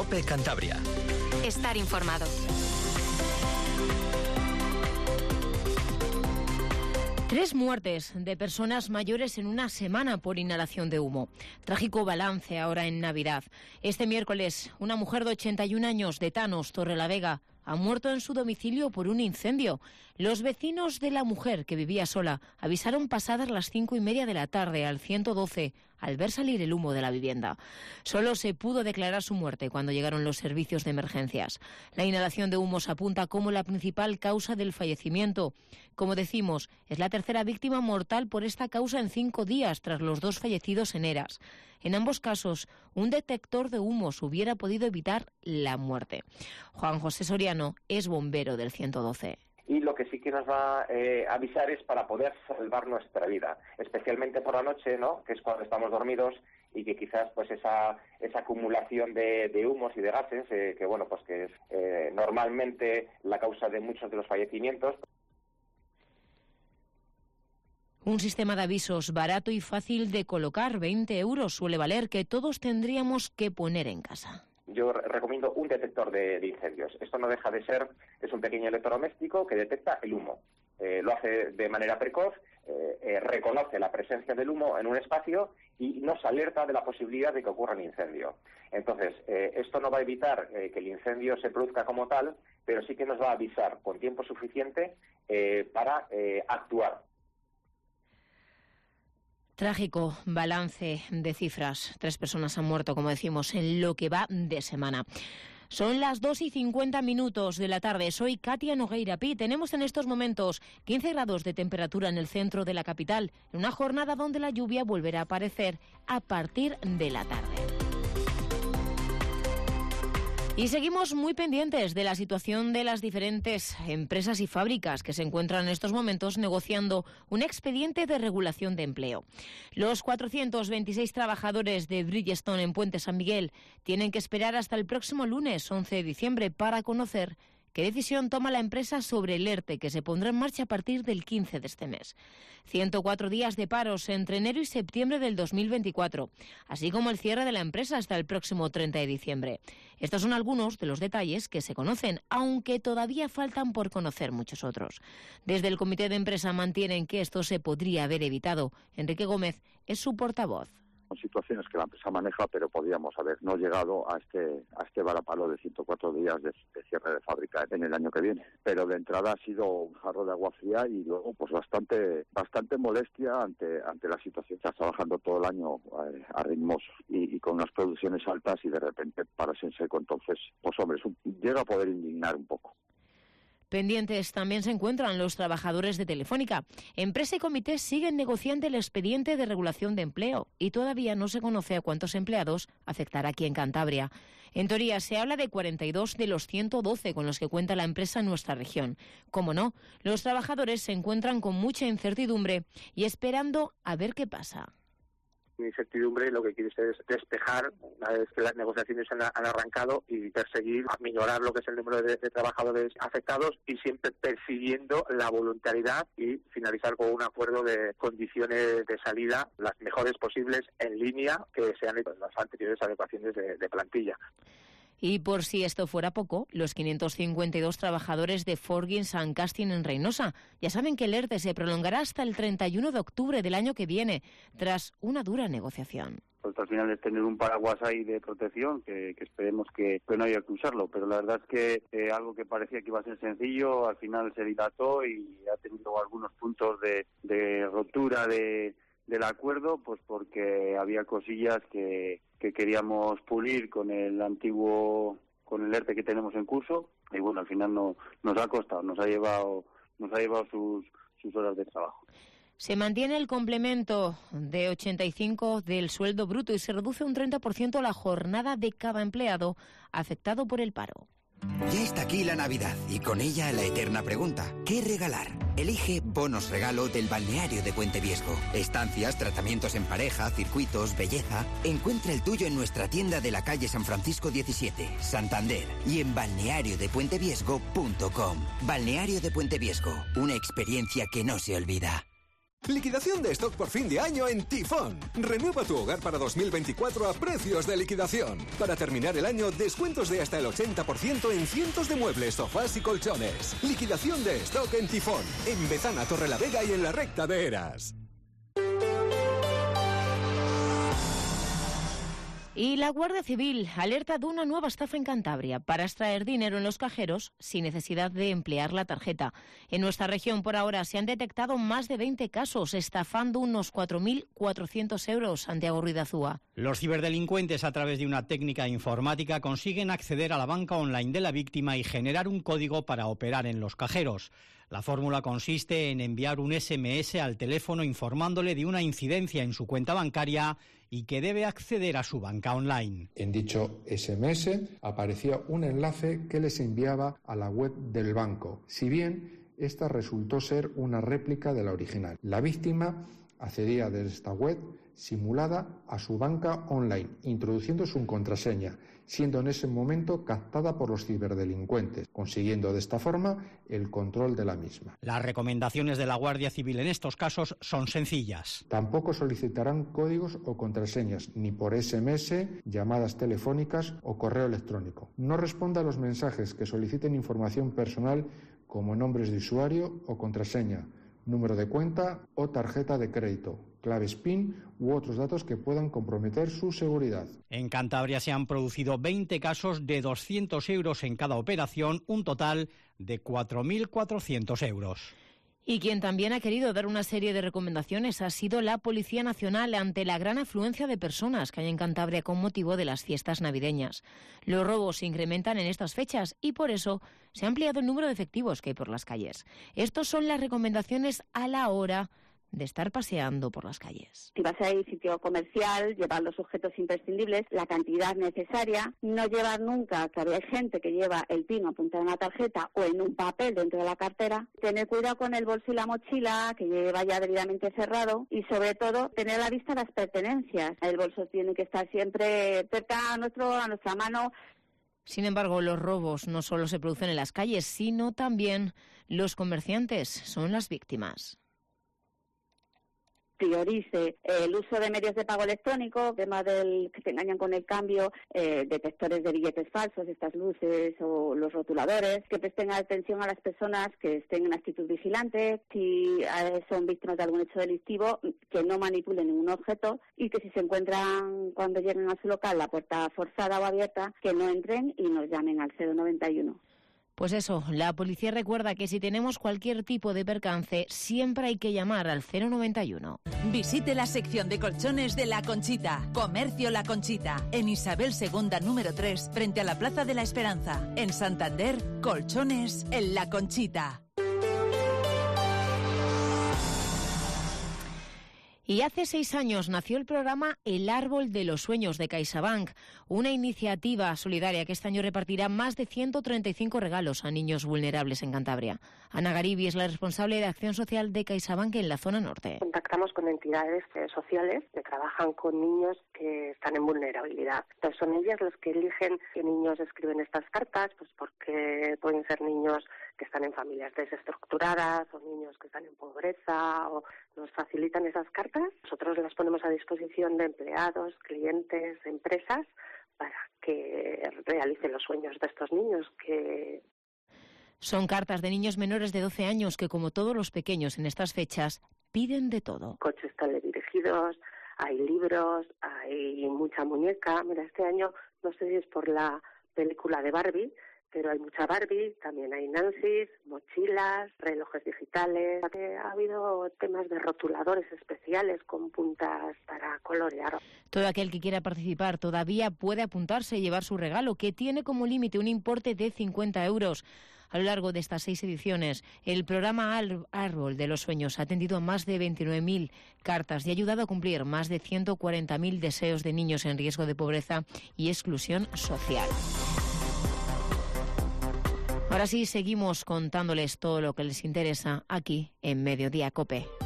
COPE Cantabria. Estar informado. Tres muertes de personas mayores en una semana por inhalación de humo. Trágico balance ahora en Navidad. Este miércoles, una mujer de 81 años de Tanos, Torrelavega, ha muerto en su domicilio por un incendio. Los vecinos de la mujer, que vivía sola, avisaron pasadas las 5:30 de la tarde al 112 al ver salir el humo de la vivienda. Solo se pudo declarar su muerte cuando llegaron los servicios de emergencias. La inhalación de humos apunta como la principal causa del fallecimiento. Como decimos, es la tercera víctima mortal por esta causa en 5 días, tras los 2 fallecidos en Eras. En ambos casos, un detector de humos hubiera podido evitar la muerte. Juan José Soriano es bombero del 112. Y lo que sí que nos va a avisar es para poder salvar nuestra vida, especialmente por la noche, ¿no?, que es cuando estamos dormidos y que quizás pues esa acumulación de humos y de gases, que bueno, pues que es normalmente la causa de muchos de los fallecimientos. Un sistema de avisos barato y fácil de colocar, 20 euros suele valer, que todos tendríamos que poner en casa. Yo recomiendo un detector de incendios. Esto no deja de ser, es un pequeño electrodoméstico que detecta el humo. Lo hace de manera precoz, reconoce la presencia del humo en un espacio y nos alerta de la posibilidad de que ocurra un incendio. Entonces, esto no va a evitar que el incendio se produzca como tal, pero sí que nos va a avisar con tiempo suficiente para actuar. Trágico balance de cifras. 3 personas han muerto, como decimos, en lo que va de semana. Son las 2:50 de la tarde. Soy Katia Nogueira Pi. Tenemos en estos momentos 15 grados de temperatura en el centro de la capital, en una jornada donde la lluvia volverá a aparecer a partir de la tarde. Y seguimos muy pendientes de la situación de las diferentes empresas y fábricas que se encuentran en estos momentos negociando un expediente de regulación de empleo. Los 426 trabajadores de Bridgestone en Puente San Miguel tienen que esperar hasta el próximo lunes 11 de diciembre para conocer qué decisión toma la empresa sobre el ERTE, que se pondrá en marcha a partir del 15 de este mes. 104 días de paros entre enero y septiembre del 2024, así como el cierre de la empresa hasta el próximo 30 de diciembre. Estos son algunos de los detalles que se conocen, aunque todavía faltan por conocer muchos otros. Desde el comité de empresa mantienen que esto se podría haber evitado. Enrique Gómez es su portavoz. Son situaciones que la empresa maneja, pero podríamos haber no llegado a este varapalo de 104 días de cierre de fábrica en el año que viene. Pero de entrada ha sido un jarro de agua fría y luego pues bastante molestia ante la situación. Estás trabajando todo el año a ritmos y con unas producciones altas y de repente paras en seco. Entonces, pues hombre, llega a poder indignar un poco. Pendientes también se encuentran los trabajadores de Telefónica. Empresa y comité siguen negociando el expediente de regulación de empleo y todavía no se conoce a cuántos empleados afectará aquí en Cantabria. En teoría se habla de 42 de los 112 con los que cuenta la empresa en nuestra región. Como no, los trabajadores se encuentran con mucha incertidumbre y esperando a ver qué pasa. Incertidumbre lo que quiere es despejar una vez que las negociaciones han arrancado y perseguir, minorar lo que es el número de trabajadores afectados y siempre persiguiendo la voluntariedad y finalizar con un acuerdo de condiciones de salida las mejores posibles en línea que sean las anteriores adecuaciones de plantilla. Y por si esto fuera poco, los 552 trabajadores de Forgins and Casting en Reynosa ya saben que el ERTE se prolongará hasta el 31 de octubre del año que viene, tras una dura negociación. Pues al final es tener un paraguas ahí de protección, que esperemos que no haya que usarlo, pero la verdad es que algo que parecía que iba a ser sencillo, al final se dilató y ha tenido algunos puntos de rotura del acuerdo, pues porque había cosillas que queríamos pulir con el ERTE que tenemos en curso y bueno, al final nos ha costado, nos ha llevado sus horas de trabajo. Se mantiene el complemento de 85 del sueldo bruto y se reduce un 30% la jornada de cada empleado afectado por el paro. Ya está aquí la Navidad y con ella la eterna pregunta, ¿qué regalar? Elige bonos regalo del balneario de Puente Viesgo. Estancias, tratamientos en pareja, circuitos, belleza. Encuentra el tuyo en nuestra tienda de la calle San Francisco 17, Santander, y en balneariodepuenteviesgo.com. Balneario de Puente Viesgo, una experiencia que no se olvida. Liquidación de stock por fin de año en Tifón. Renueva tu hogar para 2024 a precios de liquidación. Para terminar el año, descuentos de hasta el 80% en cientos de muebles, sofás y colchones. Liquidación de stock en Tifón. En Bezana, Torrelavega y en la Recta de Eras. Y la Guardia Civil alerta de una nueva estafa en Cantabria para extraer dinero en los cajeros sin necesidad de emplear la tarjeta. En nuestra región por ahora se han detectado más de 20 casos, estafando unos 4.400 euros. Santiago Ruiz de Azúa. Los ciberdelincuentes, a través de una técnica informática, consiguen acceder a la banca online de la víctima y generar un código para operar en los cajeros. La fórmula consiste en enviar un SMS al teléfono informándole de una incidencia en su cuenta bancaria y que debe acceder a su banca online. En dicho SMS aparecía un enlace que les enviaba a la web del banco, si bien esta resultó ser una réplica de la original. La víctima accedía desde esta web simulada a su banca online, introduciendo su contraseña, siendo en ese momento captada por los ciberdelincuentes, consiguiendo de esta forma el control de la misma. Las recomendaciones de la Guardia Civil en estos casos son sencillas. Tampoco solicitarán códigos o contraseñas, ni por SMS, llamadas telefónicas o correo electrónico. No responda a los mensajes que soliciten información personal como nombres de usuario o contraseña, número de cuenta o tarjeta de crédito, claves PIN u otros datos que puedan comprometer su seguridad. En Cantabria se han producido 20 casos de 200 euros en cada operación, un total de 4.400 euros. Y quien también ha querido dar una serie de recomendaciones ha sido la Policía Nacional ante la gran afluencia de personas que hay en Cantabria con motivo de las fiestas navideñas. Los robos se incrementan en estas fechas y por eso se ha ampliado el número de efectivos que hay por las calles. Estas son las recomendaciones a la hora de estar paseando por las calles. Si vas a ir a sitio comercial, llevar los objetos imprescindibles, la cantidad necesaria, no llevar nunca, que hay gente que lleva el PIN apuntado en una tarjeta o en un papel dentro de la cartera, tener cuidado con el bolso y la mochila, que vaya debidamente cerrado y sobre todo tener a la vista las pertenencias. El bolso tiene que estar siempre cerca a nuestra mano. Sin embargo, los robos no solo se producen en las calles, sino también los comerciantes son las víctimas. Priorice el uso de medios de pago electrónico, tema del que te engañan con el cambio, detectores de billetes falsos, estas luces o los rotuladores, que presten atención a las personas que estén en actitud vigilante, si son víctimas de algún hecho delictivo, que no manipulen ningún objeto y que si se encuentran cuando lleguen a su local la puerta forzada o abierta, que no entren y nos llamen al 091. Pues eso, la policía recuerda que si tenemos cualquier tipo de percance, siempre hay que llamar al 091. Visite la sección de colchones de La Conchita. Comercio La Conchita. En Isabel II, número 3, frente a la Plaza de la Esperanza. En Santander, colchones en La Conchita. Y hace 6 años nació el programa El Árbol de los Sueños de CaixaBank, una iniciativa solidaria que este año repartirá más de 135 regalos a niños vulnerables en Cantabria. Ana Garibi es la responsable de Acción Social de CaixaBank en la zona norte. Contactamos con entidades sociales que trabajan con niños que están en vulnerabilidad. Entonces son ellas las que eligen qué niños escriben estas cartas, pues porque pueden ser niños que están en familias desestructuradas o niños que están en pobreza o nos facilitan esas cartas. Nosotros las ponemos a disposición de empleados, clientes, empresas para que realicen los sueños de estos niños que... Son cartas de niños menores de 12 años que, como todos los pequeños en estas fechas, piden de todo. Coches teledirigidos, hay libros, hay mucha muñeca. Mira, este año, no sé si es por la película de Barbie, pero hay mucha Barbie, también hay Nancy's, mochilas, relojes digitales. Ha habido temas de rotuladores especiales con puntas para colorear. Todo aquel que quiera participar todavía puede apuntarse y llevar su regalo, que tiene como límite un importe de 50 euros. A lo largo de estas 6 ediciones, el programa Árbol de los Sueños ha atendido a más de 29.000 cartas y ha ayudado a cumplir más de 140.000 deseos de niños en riesgo de pobreza y exclusión social. Ahora sí, seguimos contándoles todo lo que les interesa aquí en Mediodía COPE.